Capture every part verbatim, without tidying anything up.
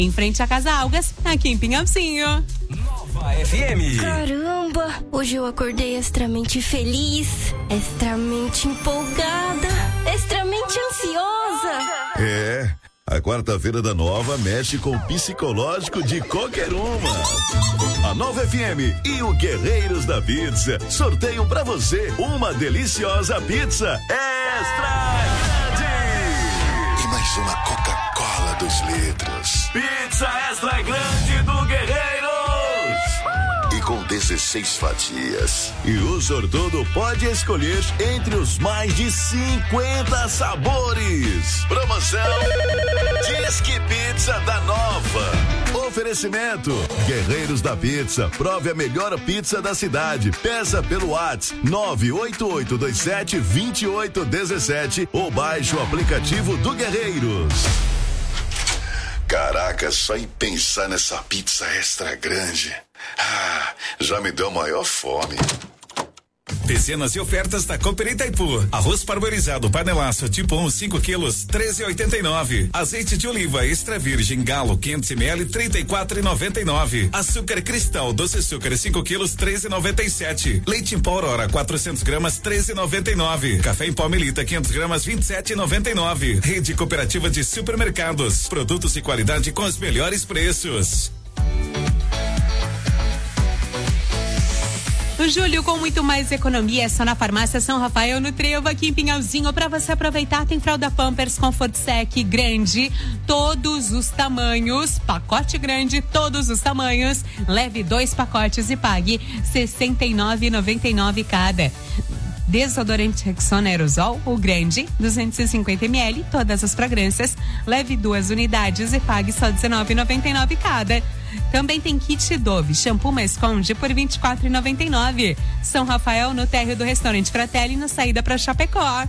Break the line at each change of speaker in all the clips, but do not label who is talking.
em frente à Casa Algas, aqui em Pinhalzinho.
Nova F M.
Caramba, hoje eu acordei extremamente feliz, extremamente empolgada, extremamente ansiosa.
É, a quarta-feira da Nova mexe com o psicológico de qualquer uma. A Nova F M e o Guerreiros da Pizza sorteiam pra você uma deliciosa pizza extra grande.
E mais uma Coca-Cola dois litros.
Pizza extra grande do Guerreiros.
E com dezesseis fatias.
E o sortudo pode escolher entre os mais de cinquenta sabores. Promoção Disque Pizza da Nova. Oferecimento Guerreiros da Pizza. Prove a melhor pizza da cidade. Peça pelo WhatsApp nove oito oito dois sete dois oito um sete ou baixe o aplicativo do Guerreiros.
Caraca, só em pensar nessa pizza extra grande, ah, já me deu maior fome.
Dezenas de ofertas da Cooper Itaipu. Arroz parboilizado panelaço tipo um, cinco quilos, treze e oitenta e nove. Azeite de oliva extra virgem galo, quinhentos mililitros, trinta e quatro e noventa e nove. Açúcar cristal, doce açúcar, cinco quilos, treze e noventa e sete. Leite em pó Aurora, quatrocentos gramas, treze e noventa e nove. Café em pó Melita, quinhentos gramas, vinte e sete e noventa e nove. Rede Cooperativa de Supermercados. Produtos de qualidade com os melhores preços.
O julho com muito mais economia é só na Farmácia São Rafael, no Trevo, aqui em Pinhalzinho. Para você aproveitar, tem fralda Pampers Comfort Sec grande, todos os tamanhos, pacote grande, todos os tamanhos. Leve dois pacotes e pague sessenta e nove reais e noventa e nove cada. Desodorante Rexona Aerosol, o grande, duzentos e cinquenta mililitros, todas as fragrâncias. Leve duas unidades e pague só dezenove reais e noventa e nove cada. Também tem kit Dove, shampoo mais Conde por vinte e quatro reais e noventa e nove. São Rafael, no térreo do restaurante Fratelli, na saída para Chapecó.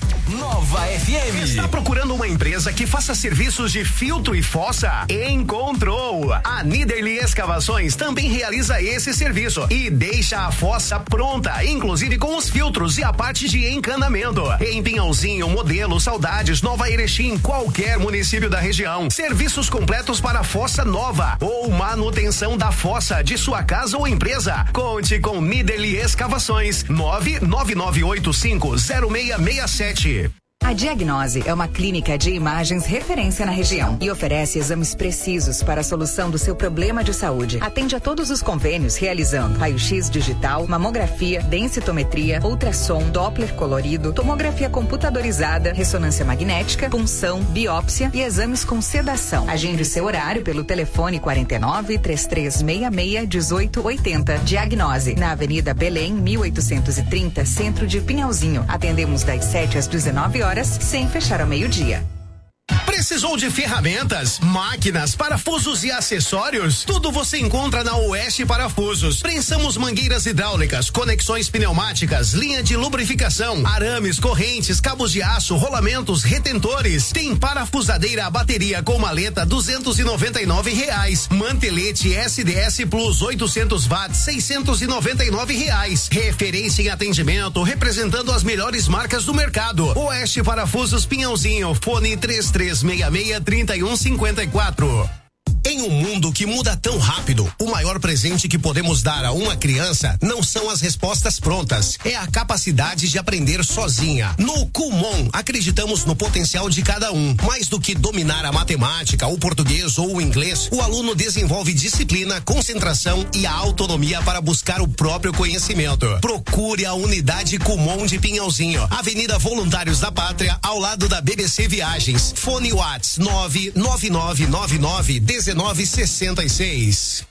Nova F M.
Está procurando uma empresa que faça serviços de filtro e fossa? Encontrou! A Niederli Escavações também realiza esse serviço e deixa a fossa pronta, inclusive com os filtros e a parte de encanamento. Em Pinhalzinho, Modelo, Saudades, Nova Erechim, qualquer município da região. Serviços completos para fossa nova ou manutenção da fossa de sua casa ou empresa. Conte com Niederli Escavações. nove nove nove oito cinco zero seis seis sete.
A Diagnose é uma clínica de imagens referência na região e oferece exames precisos para a solução do seu problema de saúde. Atende a todos os convênios realizando raio-x digital, mamografia, densitometria, ultrassom, Doppler colorido, tomografia computadorizada, ressonância magnética, punção, biópsia e exames com sedação. Agende seu horário pelo telefone quarenta e nove, três três seis seis, dezoito oitenta. Diagnose, na Avenida Belém, mil oitocentos e trinta, centro de Pinhalzinho. Atendemos das sete às dezenove horas, sem fechar ao meio-dia.
Precisou de ferramentas, máquinas, parafusos e acessórios? Tudo você encontra na Oeste Parafusos. Prensamos mangueiras hidráulicas, conexões pneumáticas, linha de lubrificação, arames, correntes, cabos de aço, rolamentos, retentores. Tem parafusadeira a bateria com maleta duzentos e noventa e nove reais. Mantelete S D S Plus oitocentos watts seiscentos e noventa e nove reais. Referência em atendimento, representando as melhores marcas do mercado. Oeste Parafusos Pinhalzinho, fone três três seis seis, trinta e um cinquenta e quatro. Em um mundo que muda tão rápido, o maior presente que podemos dar a uma criança não são as respostas prontas, é a capacidade de aprender sozinha. No Kumon, acreditamos no potencial de cada um. Mais do que dominar a matemática, o português ou o inglês, o aluno desenvolve disciplina, concentração e a autonomia para buscar o próprio conhecimento. Procure a unidade Kumon de Pinhalzinho, Avenida Voluntários da Pátria, ao lado da B B C Viagens. Fone Whats nove nove nove nove nove dezenove sessenta e seis.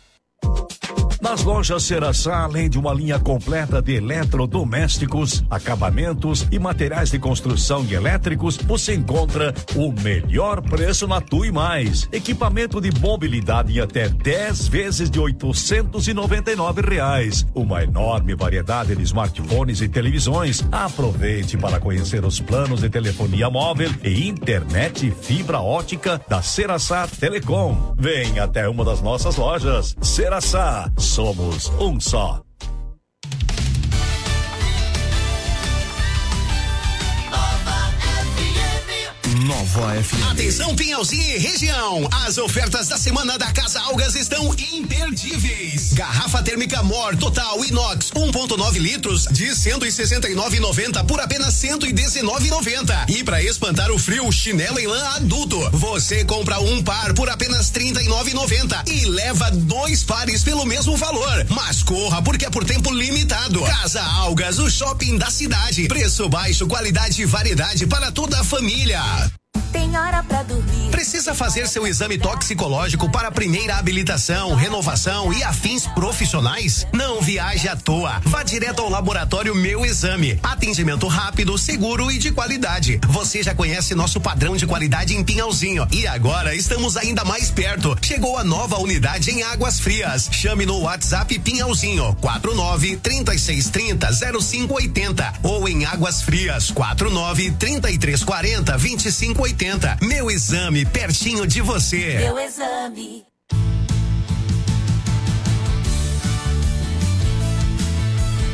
Nas lojas Ceraçá, além de uma linha completa de eletrodomésticos, acabamentos e materiais de construção e elétricos, você encontra o melhor preço na Tui Mais. Equipamento de mobilidade em até dez vezes de oitocentos e noventa e nove reais. Uma enorme variedade de smartphones e televisões. Aproveite para conhecer os planos de telefonia móvel e internet fibra ótica da Ceraçá Telecom. Venha até uma das nossas lojas. Ceraçá, somos um só.
Nova F M. Atenção, Pinhalzinho e região. As ofertas da semana da Casa Algas estão imperdíveis. Garrafa térmica Mor Total Inox um ponto nove litros de cento e sessenta e nove reais e noventa centavos por apenas cento e dezenove reais e noventa centavos. E para espantar o frio, chinelo em lã adulto. Você compra um par por apenas trinta e nove reais e noventa centavos e leva dois pares pelo mesmo valor. Mas corra, porque é por tempo limitado. Casa Algas, o shopping da cidade. Preço baixo, qualidade e variedade para toda a família.
Tem hora pra dormir.
Precisa fazer seu exame toxicológico para a primeira habilitação, renovação e afins profissionais? Não viaje à toa. Vá direto ao laboratório Meu Exame. Atendimento rápido, seguro e de qualidade. Você já conhece nosso padrão de qualidade em Pinhalzinho. E agora estamos ainda mais perto. Chegou a nova unidade em Águas Frias. Chame no WhatsApp Pinhalzinho quatro nove, três seis três zero, zero cinco oito zero ou em Águas Frias quatro nove, três três quatro zero, vinte e cinco oitenta. Meu Exame, pertinho de você.
Meu Exame.